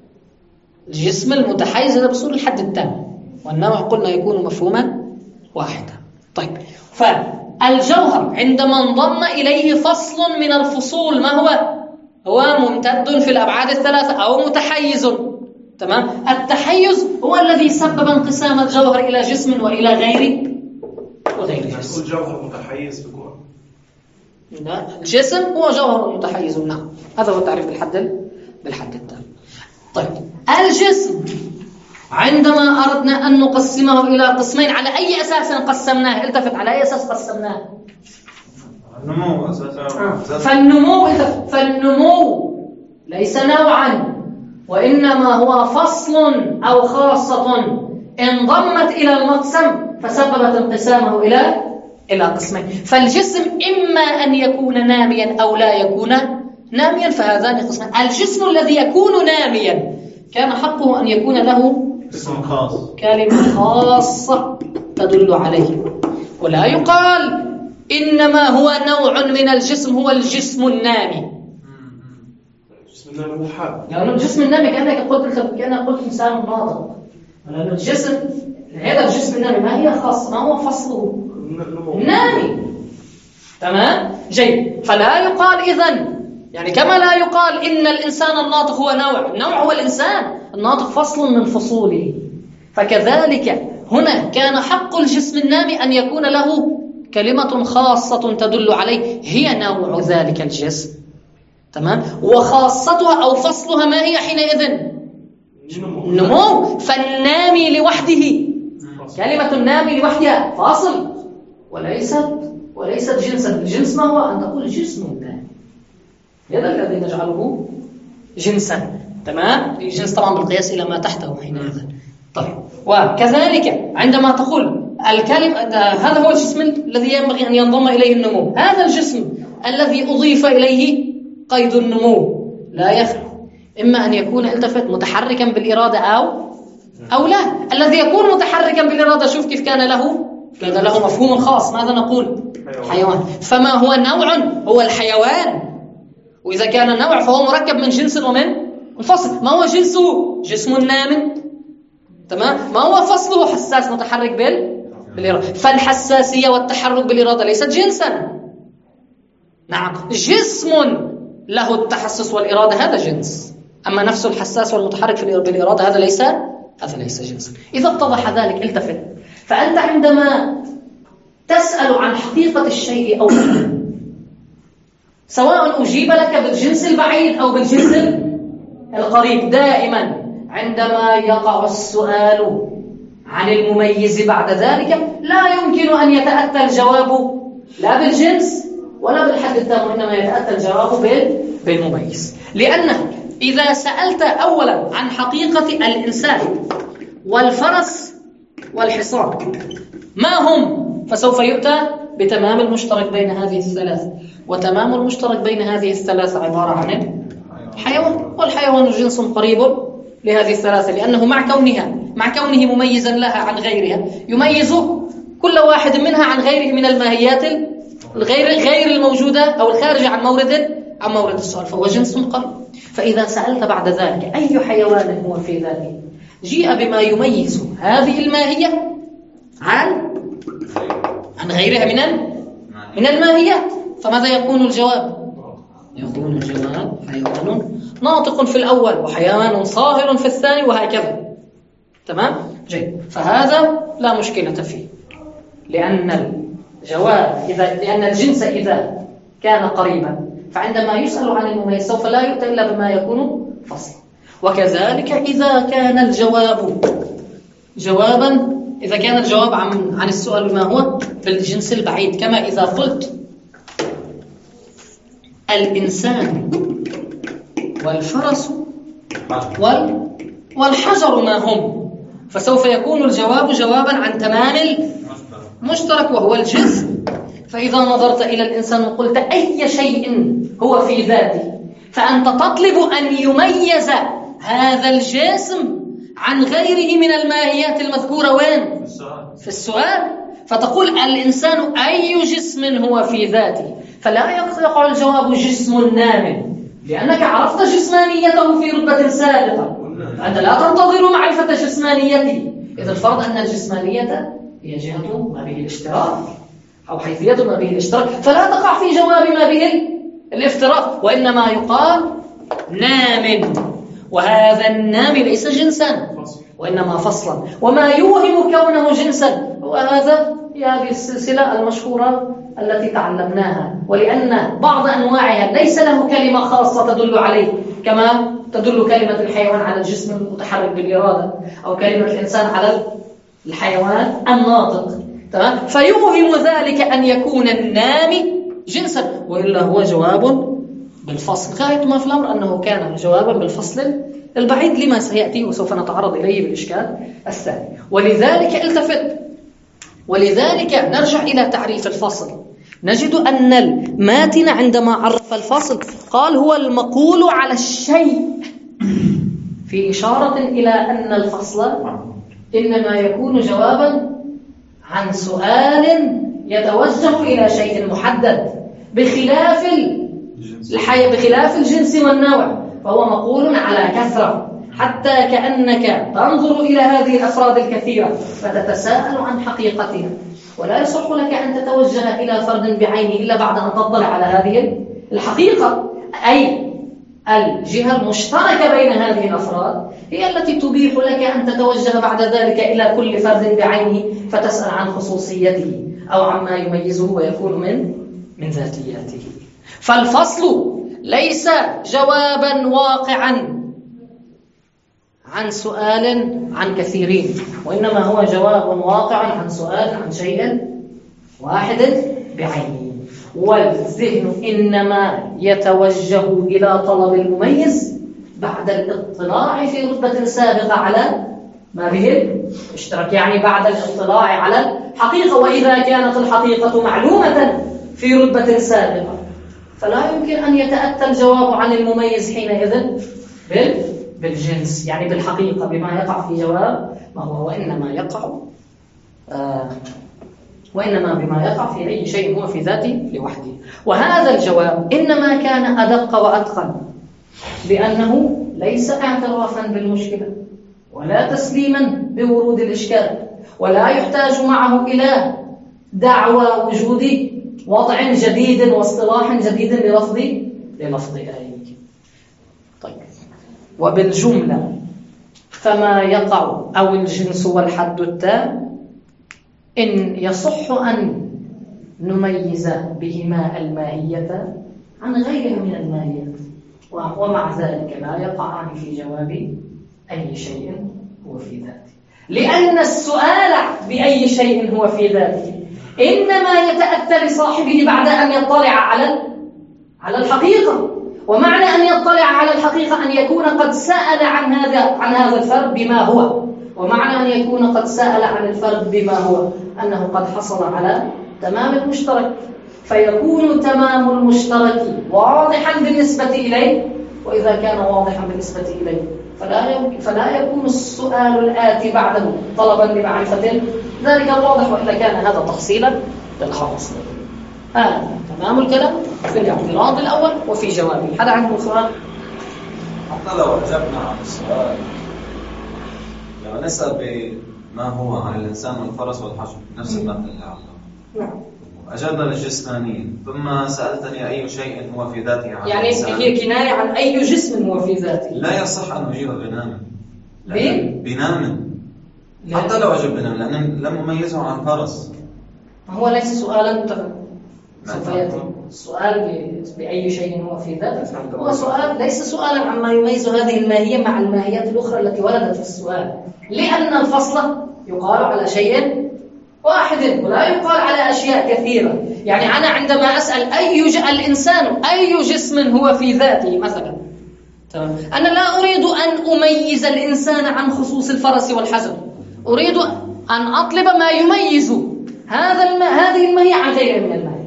الجسم المتحيز هذا بصورة الحد التام، والنوع قلنا يكون مفهوما واحدا. طيب، فالجوهر عندما انضم إليه فصل من الفصول ما هو؟ هو ممتد في الأبعاد الثلاثة أو متحيز. تمام؟ التحيز هو الذي سبب انقسام الجوهر إلى جسم وإلى غير وغير جسم. الجوهر متحيز بكون الجسم هو جوهر متحيز. نعم، هذا هو التعريف بالحد بالحد التام. طيب، الجسم عندما أردنا أن نقسمه إلى قسمين، على أي أساس قسمناه؟ التفت، على أي أساس قسمناه؟ النمو أساسا. فالنمو فالنمو ليس نوعا، وإنما هو فصل أو خاصة انضمت إلى المقسم فسببت انقسامه إلى إلى قسمين. فالجسم إما أن يكون ناميا أو لا يكون ناميا، فهذان قسمان. الجسم الذي يكون ناميا كان حقه أن يكون له اسم خاص، كلمة خاصة تدل عليه، ولا يقال إنما هو نوع من الجسم هو الجسم النامي. الجسم النامي هو حال، يعني الجسم النامي كأنك قلت كأنك قلت إنسان ناطق، لأن الجسم هذا الجسم النامي ما هي خاص، ما هو فصله؟ نامي. تمام؟ جيد. فلا يقال إذن، يعني كما لا يقال إن الإنسان الناطق هو نوع، النوع هو الإنسان، الناطق فصل من فصوله، فكذلك هنا كان حق الجسم النامي أن يكون له كلمة خاصة تدل عليه هي نوع ذلك الجسم. تمام؟ وخاصتها أو فصلها ما هي حينئذ؟ نمو. فالنامي لوحده، كلمة النامي لوحدها فاصل وليست وليست جنسا. الجنس ما هو؟ أن تقول جسم النامي، هذا الذي نجعله جنسا. تمام؟ الجنس طبعا بالقياس إلى ما تحته حينئذ. طيب، وكذلك عندما تقول الكلمة هذا هو الجسم الذي ينبغي أن ينضم إليه النمو، هذا الجسم الذي أضيف إليه قيد النمو لا يخلو إما أن يكون التفت متحركا بالإرادة أو أو لا. الذي يكون متحركا بالإرادة شوف كيف كان له كان له مفهوم خاص. ماذا نقول؟ حيوان. فما هو نوع؟ هو الحيوان. وإذا كان نوع فهو مركب من جنس ومن منفصل. ما هو جنسه؟ جسم نام. تمام؟ ما هو فصله؟ حساس متحرك بال بالإرادة. فالحساسية والتحرك بالإرادة ليست جنسا. نعم، جسم له التحسس والإرادة هذا جنس، أما نفس الحساس والمتحرك بالإرادة هذا ليس هذا ليس جنسا. إذا اتضح ذلك التفت. فأنت عندما تسأل عن حقيقة الشيء أو سواء أجيب لك بالجنس البعيد أو بالجنس القريب، دائما عندما يقع السؤال عن المميز بعد ذلك لا يمكن أن يتأتى الجواب لا بالجنس ولا بالحد التام، وإنما يتأتى الجواب بالمميز. لأنه إذا سألت أولا عن حقيقة الإنسان والفرس والحصان ما هم، فسوف يؤتى بتمام المشترك بين هذه الثلاث، وتمام المشترك بين هذه الثلاث عبارة عن الحيوان، والحيوان جنس قريب لهذه الثلاثة، لأنه مع كونها مع كونه مميزا لها عن غيرها يميز كل واحد منها عن غيره من الماهيات الغير غير الموجودة أو الخارجة عن مورد عن مورد السؤال، فهو جنس قريب. فإذا سألت بعد ذلك أي حيوان هو في ذلك، جيء بما يميز هذه الماهية عن عن غيرها من من الماهيات، فماذا يكون الجواب؟ يكون الجواب حيوان ناطق في الأول وحيوان صاهر في الثاني وهكذا. تمام؟ جيد. فهذا لا مشكلة فيه، لأن الجواب إذا لأن الجنس إذا كان قريبا فعندما يسأل عن المميز سوف لا يؤتى إلا بما يكون فصل. وكذلك إذا كان الجواب جوابا إذا كان الجواب عن عن السؤال ما هو بالجنس البعيد، كما إذا قلت الإنسان والفرس وال والحجر ما هم، فسوف يكون الجواب جوابا عن تمام المشترك وهو الجسم. فإذا نظرت إلى الإنسان وقلت أي شيء هو في ذاته، فأنت تطلب أن يميز هذا الجسم عن غيره من الماهيات المذكورة وين؟ في السؤال. فتقول الإنسان أي جسم هو في ذاته، فلا يقع الجواب جسم نام، لأنك عرفت جسمانيته في رتبة سابقة، أنت لا تنتظر معرفة جسمانيته. إذا الفرض أن الجسمانية هي جهة ما به الاشتراك أو حيثية ما به الاشتراك، فلا تقع في جواب ما به الافتراق، وإنما يقال نام، وهذا النام ليس جنسا وإنما فصلا. وما يوهم كونه جنسا هو هذا هي هذه السلسلة المشهورة التي تعلمناها، ولأن بعض أنواعها ليس له كلمة خاصة تدل عليه، كما تدل كلمة الحيوان على الجسم المتحرك بالإرادة، أو كلمة الإنسان على الحيوان الناطق، تمام؟ فيوهم ذلك أن يكون النام جنسا، وإلا هو جواب بالفصل. غاية ما في الأمر أنه كان جوابا بالفصل البعيد لما سيأتي وسوف نتعرض إليه بالإشكال الثاني. ولذلك التفت، ولذلك نرجع إلى تعريف الفصل، نجد أن الماتن عندما عرف الفصل قال هو المقول على الشيء، في إشارة إلى أن الفصل إنما يكون جوابا عن سؤال يتوجه إلى شيء محدد، بخلاف الحي... بخلاف الجنس والنوع، فهو مقول على كثرة، حتى كأنك تنظر إلى هذه الأفراد الكثيرة فتتساءل عن حقيقتها، ولا يصح لك أن تتوجه إلى فرد بعينه إلا بعد أن تطلع على هذه الحقيقة، أي الجهة المشتركة بين هذه الأفراد هي التي تبيح لك أن تتوجه بعد ذلك إلى كل فرد بعينه فتسأل عن خصوصيته أو عما يميزه ويكون من من ذاتياته. فالفصل ليس جوابا واقعا عن سؤال عن كثيرين، وإنما هو جواب واقع عن سؤال عن شيء واحد بعينه. والذهن إنما يتوجه إلى طلب المميز بعد الاطلاع في رتبة سابقة على ما به اشترك، يعني بعد الاطلاع على الحقيقة. وإذا كانت الحقيقة معلومة في رتبة سابقة فلا يمكن أن يتأتى الجواب عن المميز حينئذ بالجنس، يعني بالحقيقة، بما يقع في جواب ما هو، وإنما يقع آه وإنما بما يقع في أي شيء هو في ذاته لوحده. وهذا الجواب إنما كان أدق وأتقن، لأنه ليس اعترافا بالمشكلة ولا تسليما بورود الإشكال، ولا يحتاج معه إلى دعوى وجود وضع جديد واصطلاح جديد للفظ للفظ آي. طيب، وبالجملة فما يقع أو الجنس والحد التام إن يصح أن نميز بهما الماهية عن غيرها من الماهيات، ومع ذلك لا يقعان في جواب أي شيء هو في ذاته، لأن السؤال بأي شيء هو في ذاته إنما يتأتى لصاحبه بعد أن يطلع على على الحقيقة. ومعنى أن يطلع على الحقيقة أن يكون قد سأل عن هذا عن هذا الفرد بما هو، ومعنى أن يكون قد سأل عن الفرد بما هو أنه قد حصل على تمام المشترك، فيكون تمام المشترك واضحا بالنسبة إليه. وإذا كان واضحا بالنسبة إليه فلا فلا يكون السؤال الآتي بعده طلبا لمعرفة ذلك الواضح، وإلا كان هذا تحصيلا للحاصل. هذا تمام الكلام في الاعتراض الأول وفي جوابه. هذا عنده سؤال؟ حتى لو أجبنا عن السؤال، لو نسأل بما هو عن الإنسان والفرس والحجر نفس المثل اللي عمله، نعم، أجبنا للجسمانيين، ثم سألتني أي شيء هو في ذاته عن يعني الإنسان، هي كناية عن أي جسم هو في ذاته. لا يصح أن أجيب بنام بنام حتى لو أجب بنام، لأن لم أميزه عن فرس. هو ليس سؤالا سوف يأتي. السؤال بأي شيء هو في ذاته هو سؤال ليس سؤالا عما يميز هذه الماهية مع الماهيات الأخرى التي وردت في السؤال، لأن الفصل يقال على شيء واحد ولا يقال على أشياء كثيرة. يعني أنا عندما أسأل أي ج... الإنسان أي جسم هو في ذاته مثلا، تمام، أنا لا أريد أن أميز الإنسان عن خصوص الفرس والحجر، أريد أن أطلب ما يميز هذا الم... هذه الماهية عن غيرها من الماهية.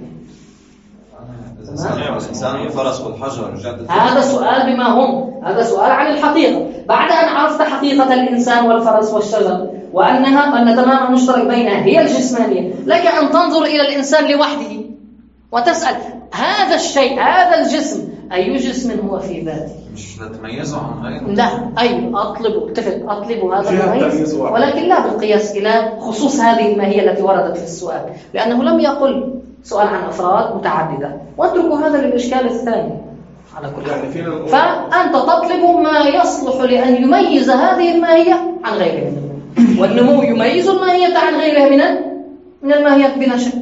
الإنسان والفرس والحجر، هذا سؤال بما هم، هذا سؤال عن الحقيقة. بعد أن عرفت حقيقة الإنسان والفرس والشجر وأنها أن تمام المشترك بينها هي الجسمانية، لك أن تنظر إلى الإنسان لوحده وتسأل هذا الشيء، هذا الجسم، أي جسم هو في ذاته؟ مش تميزه عن غيره؟ لا، أي أطلب اتفق أطلب هذا المميز، ولكن لا بالقياس إلى خصوص هذه الماهية التي وردت في السؤال، لأنه لم يقل سؤال عن أفراد متعددة. واتركوا هذا للإشكال الثاني على كل حال. فأنت تطلب ما يصلح لأن يميز هذه الماهية عن غيرها من الماهية، والنمو يميز الماهية عن غيرها من من الماهيات بلا شك.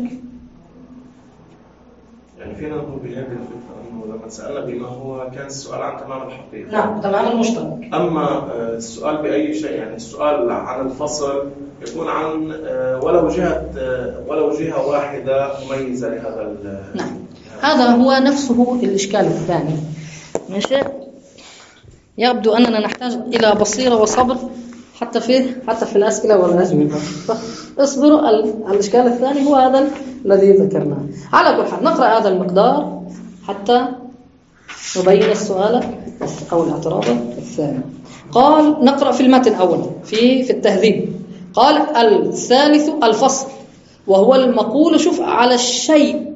يعني فينا نقول بهذه الفكرة أنه لما سألنا بما هو كان السؤال عن تمام الحقيقة، نعم، تمام المشترك. أما السؤال بأي شيء، يعني السؤال عن الفصل يكون عن ولو جهة ولو جهة واحدة مميزة لهذا. نعم، هذا هو نفسه الإشكال الثاني. ماشي، يبدو أننا نحتاج إلى بصيرة وصبر حتى في حتى في الأسئلة والأجوبة. اصبروا. الإشكال الثاني هو هذا الذي ذكرناه. على كل حال نقرأ هذا المقدار حتى نبين السؤال أو الاعتراض الثاني. قال نقرأ في المتن أولا في في التهذيب. قال الثالث الفصل، وهو المقول شوف على الشيء.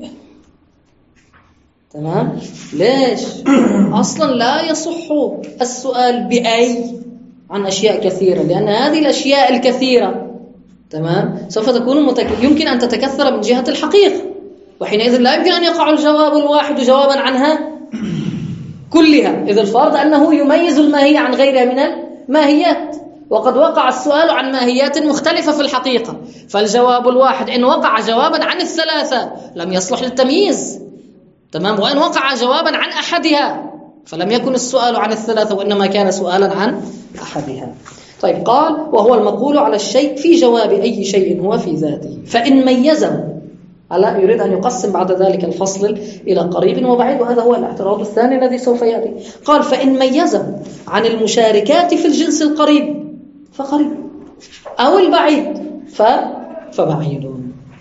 تمام، ليش؟ أصلا لا يصح السؤال بأي عن أشياء كثيرة، لأن هذه الأشياء الكثيرة تمام سوف تكون متك... يمكن أن تتكثر من جهة الحقيقة، وحينئذ لا يمكن أن يقع الجواب الواحد جوابا عنها كلها، إذ الفرض أنه يميز الماهية عن غيرها من الماهيات، وقد وقع السؤال عن ماهيات مختلفة في الحقيقة، فالجواب الواحد إن وقع جوابا عن الثلاثة لم يصلح للتمييز، تمام، وإن وقع جوابا عن أحدها فلم يكن السؤال عن الثلاثة وإنما كان سؤالا عن أحدها. طيب، قال وهو المقول على الشيء في جواب أي شيء هو في ذاته، فإن ميزه، ألا يريد أن يقسم بعد ذلك الفصل إلى قريب وبعيد، وهذا هو الاعتراض الثاني الذي سوف يأتي. قال فإن ميزه عن المشاركات في الجنس القريب فقريب، أو البعيد ف... فبعيد.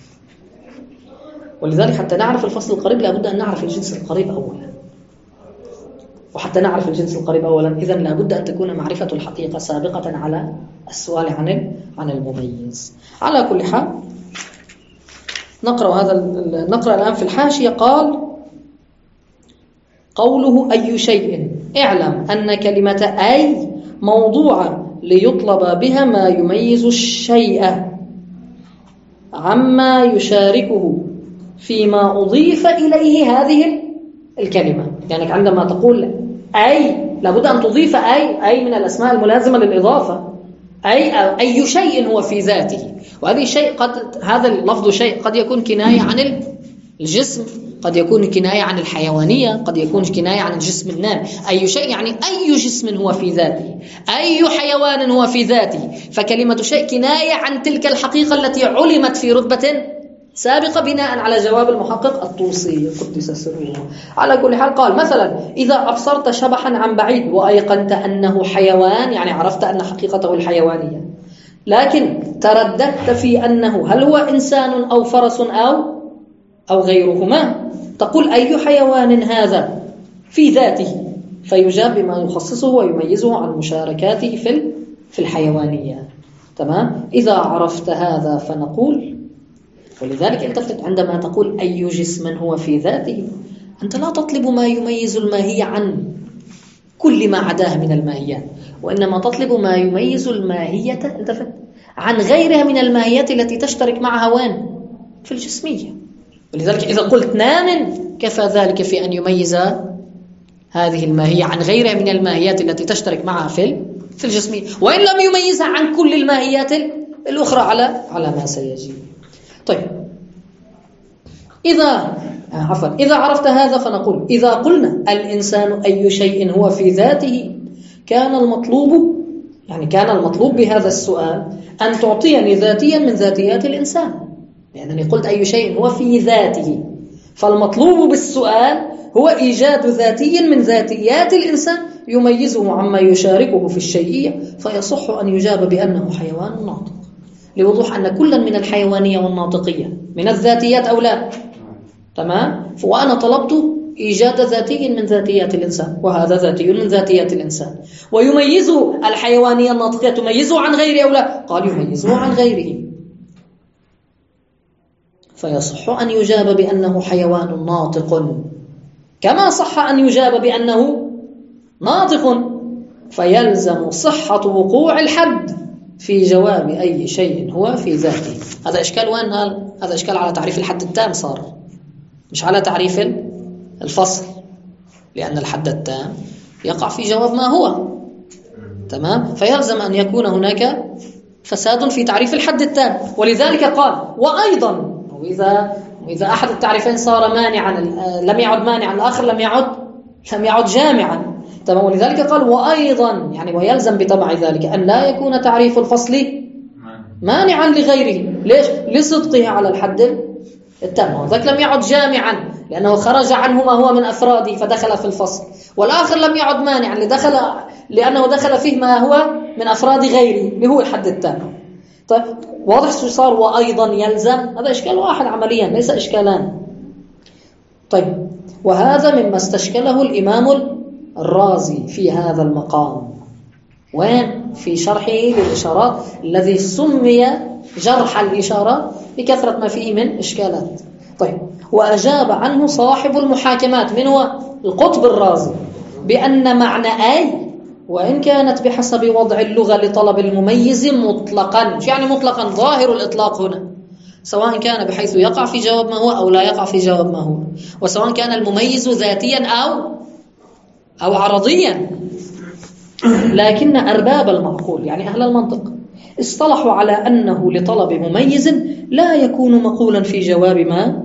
ولذلك حتى نعرف الفصل القريب لابد أن نعرف الجنس القريب أولا، وحتى نعرف الجنس القريب أولا إذن لابد أن تكون معرفة الحقيقة سابقة على السؤال عن عن المميز. على كل حال نقرأ هذا نقرأ الآن في الحاشية. قال قوله أي شيء، اعلم أن كلمة أي موضوعة ليطلب بها ما يميز الشيء عما يشاركه فيما أضيف إليه هذه الكلمة. يعني عندما تقول أي لابد أن تضيف أي أي من الأسماء الملازمة للإضافة، أي أي شيء هو في ذاته، وهذه شيء قد هذا اللفظ شيء قد يكون كناية عن الجسم، قد يكون كناية عن الحيوانية، قد يكون كناية عن الجسم النام. أي شيء يعني أي جسم هو في ذاته، أي حيوان هو في ذاته، فكلمة شيء كناية عن تلك الحقيقة التي علمت في رتبة سابقة بناء على جواب المحقق الطوسي قدس سره. على كل حال قال مثلا إذا أبصرت شبحا عن بعيد وأيقنت أنه حيوان، يعني عرفت أن حقيقته الحيوانية، لكن ترددت في أنه هل هو إنسان أو فرس أو أو غيرهما، تقول أي حيوان هذا في ذاته، فيجاب بما يخصصه ويميزه عن مشاركاته في في الحيوانية. تمام، إذا عرفت هذا فنقول. ولذلك التفت عندما تقول أي جسم هو في ذاته، أنت لا تطلب ما يميز الماهية عن كل ما عداه من الماهيات، وإنما تطلب ما يميز الماهية التفت عن غيرها من الماهيات التي تشترك معها وين؟ في الجسمية. ولذلك إذا قلت نام كفى ذلك في أن يميز هذه الماهية عن غيرها من الماهيات التي تشترك معها في في الجسمية، وإن لم يميزها عن كل الماهيات الأخرى على على ما سيجي. طيب، إذا عفوا إذا عرفت هذا فنقول إذا قلنا الإنسان أي شيء هو في ذاته، كان المطلوب يعني كان المطلوب بهذا السؤال أن تعطيني ذاتيا من ذاتيات الإنسان، لأنني قلت أي شيء هو في ذاته، فالمطلوب بالسؤال هو إيجاد ذاتي من ذاتيات الإنسان يميزه عما يشاركه في الشيئية، فيصح أن يجاب بأنه حيوان ناطق، لوضوح أن كلا من الحيوانية والناطقية من الذاتيات أو لا. تمام؟ وأنا طلبت إيجاد ذاتي من ذاتيات الإنسان، وهذا ذاتي من ذاتيات الإنسان، ويميزه الحيوانية الناطقية تميزه عن غيره أو لا؟ قال يميزه عن غيره، فيصح أن يجاب بأنه حيوان ناطق، كما صح أن يجاب بأنه ناطق، فيلزم صحة وقوع الحد في جواب أي شيء هو في ذاته. هذا إشكال وين؟ هذا إشكال على تعريف الحد التام صار، مش على تعريف الفصل، لأن الحد التام يقع في جواب ما هو. تمام؟ فيلزم أن يكون هناك فساد في تعريف الحد التام، ولذلك قال وأيضا وإذا وإذا أحد التعريفين صار مانعا لم يعد مانعا، الآخر لم يعد لم يعد جامعا. تمام؟ ولذلك قال وأيضا، يعني ويلزم بتبع ذلك أن لا يكون تعريف الفصل مانعا لغيره. ليش؟ لصدقه على الحد التام، وذلك لم يعد جامعا لأنه خرج عنه ما هو من أفراده فدخل في الفصل، والآخر لم يعد مانعا لدخل لأنه دخل فيه ما هو من أفراد غيره اللي هو الحد التام. طيب واضح شو صار؟ وأيضا يلزم، هذا إشكال واحد عمليا ليس إشكالان. طيب وهذا مما استشكله الإمام الرازي في هذا المقام، وين؟ في شرحه للإشارات الذي سمي جرح الإشارات لكثرة ما فيه من إشكالات. طيب وأجاب عنه صاحب المحاكمات من هو؟ القطب الرازي، بأن معنى أي وإن كانت بحسب وضع اللغة لطلب المميز مطلقا، يعني مطلقا ظاهر الإطلاق هنا، سواء كان بحيث يقع في جواب ما هو أو لا يقع في جواب ما هو، وسواء كان المميز ذاتيا أو أو عرضيا. لكن أرباب المعقول يعني أهل المنطق اصطلحوا على أنه لطلب مميز لا يكون مقولا في جواب ما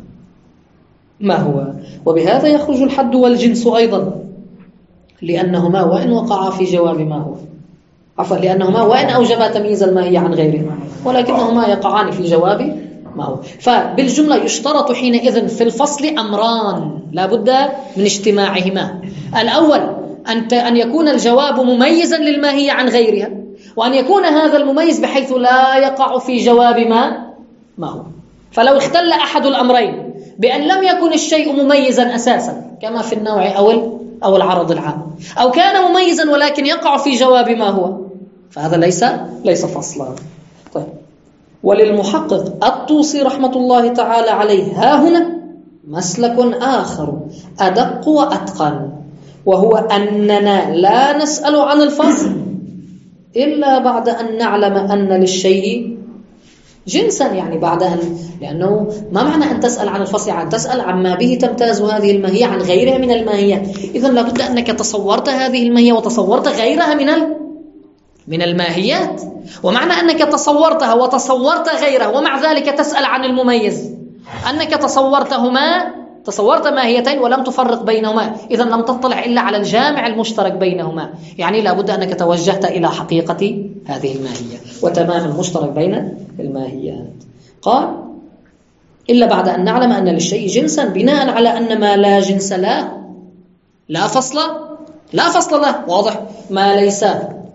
ما هو، وبهذا يخرج الحد والجنس أيضا، لأنهما وإن وقعا في جواب ما هو، عفوا لأنهما وإن أوجبا تمييز الماهية عن غيره، ولكنهما يقعان في جواب ما هو. فبالجملة يشترط حينئذ في الفصل أمران لا بد من اجتماعهما: الأول أن يكون الجواب مميزا للماهية عن غيرها، وأن يكون هذا المميز بحيث لا يقع في جواب ما ما هو. فلو اختل أحد الأمرين بأن لم يكن الشيء مميزا أساسا كما في النوع أو أو العرض العام، أو كان مميزا ولكن يقع في جواب ما هو، فهذا ليس ليس فصلا. طيب وللمحقق الطوسي رحمة الله تعالى عليه ها هنا مسلك آخر أدق وأتقن، وهو أننا لا نسأل عن الفصل إلا بعد أن نعلم أن للشيء جنسا، يعني بعد أن، لأنه ما معنى أن تسأل عن الفصل؟ يعني تسأل عما به تمتاز هذه الماهية عن غيرها من الماهيات. إذن لابد أنك تصورت هذه الماهية وتصورت غيرها من ال... من الماهيات، ومعنى أنك تصورتها وتصورت غيرها ومع ذلك تسأل عن المميز أنك تصورتهما تصورت ماهيتين ولم تفرق بينهما، إذن لم تطلع إلا على الجامع المشترك بينهما، يعني لابد أنك توجهت إلى حقيقة هذه الماهية وتمام المشترك بين الماهيات. قال إلا بعد أن نعلم أن للشيء جنسا، بناء على أن ما لا جنس له لا فصل لا فصل له. واضح؟ ما ليس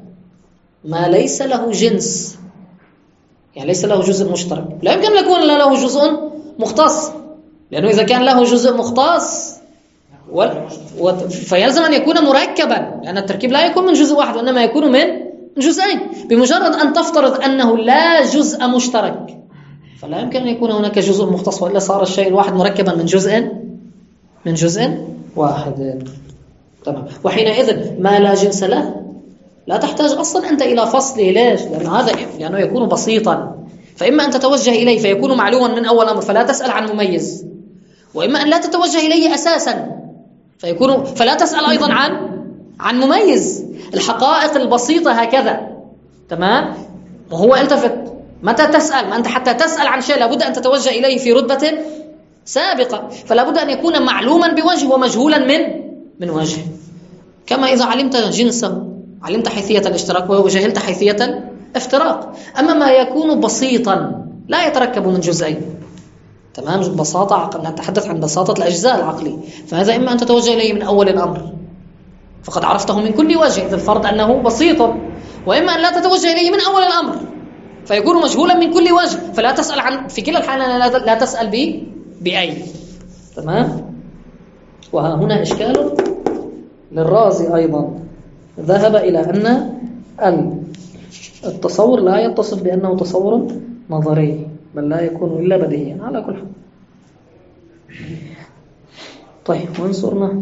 ما ليس له جنس يعني ليس له جزء مشترك، لا يمكن أن يكون له جزء مختص، لأنه إذا كان له جزء مختص و... و... فيلزم أن يكون مركبا، لأن التركيب لا يكون من جزء واحد وإنما يكون من جزئين. بمجرد أن تفترض أنه لا جزء مشترك فلا يمكن أن يكون هناك جزء مختص، وإلا صار الشيء الواحد مركبا من جزء من جزء واحد. تمام. وحينئذ ما لا جنس له لا تحتاج أصلا أنت إلى فصله. ليش؟ لأن هذا لأنه يكون بسيطا، فإما أن تتوجه إليه فيكون معلوما من أول أمر فلا تسأل عن مميز، وإما أن لا تتوجه إليه أساسا فيكون فلا تسأل أيضا عن عن مميز. الحقائق البسيطة هكذا. تمام. وهو التفت متى تسأل، ما أنت حتى تسأل عن شيء لابد أن تتوجه إليه في رتبة سابقة، فلا بد أن يكون معلوما بوجه ومجهولا من من وجه. كما إذا علمت جنسه علمت حيثية الاشتراك وجهلت حيثية الافتراق. أما ما يكون بسيطا لا يتركب من جزئين، تمام، بساطة عقل، نتحدث عن بساطة الأجزاء العقلي، فهذا إما أن تتوجه إليه من أول الأمر فقد عرفته من كل وجه إذا الفرض أنه بسيط، وإما أن لا تتوجه إليه من أول الأمر فيكون مجهولا من كل وجه، فلا تسأل عن في كلا الحالة لا تسأل به بأي، تمام. وها هنا إشكال للرازي أيضا، ذهب إلى أن التصور لا يتصف بأنه تصور نظري بل لا يكون إلا بديهيا على كل حال. طيب وين صرنا؟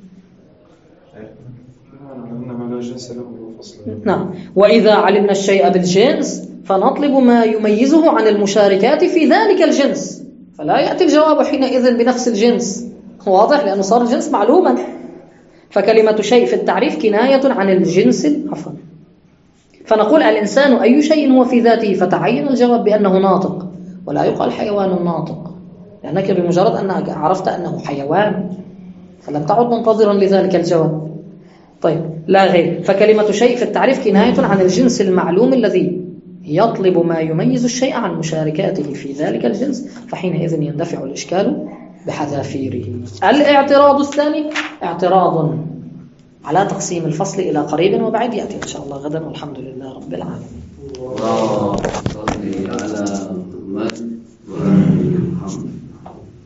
نعم. وإذا علمنا الشيء بالجنس فنطلب ما يميزه عن المشاركات في ذلك الجنس، فلا يأتي الجواب حينئذ بنفس الجنس، واضح، لأنه صار الجنس معلوما. فكلمة شيء في التعريف كناية عن الجنس عفوا، فنقول الإنسان أي شيء هو في ذاته، فتعين الجواب بأنه ناطق، ولا يقال حيوان ناطق، لأنك بمجرد أنك عرفت أنه حيوان فلم تعد منتظرا لذلك الجواب. طيب لا غير. فكلمة شيء في التعريف كناية عن الجنس المعلوم الذي يطلب ما يميز الشيء عن مشاركاته في ذلك الجنس، فحينئذ يندفع الإشكال بحذافيره. الاعتراض الثاني اعتراض على تقسيم الفصل إلى قريب وبعيد، يأتي إن شاء الله غدا، والحمد لله رب العالمين. اللهم صل على محمد وعلى آل محمد.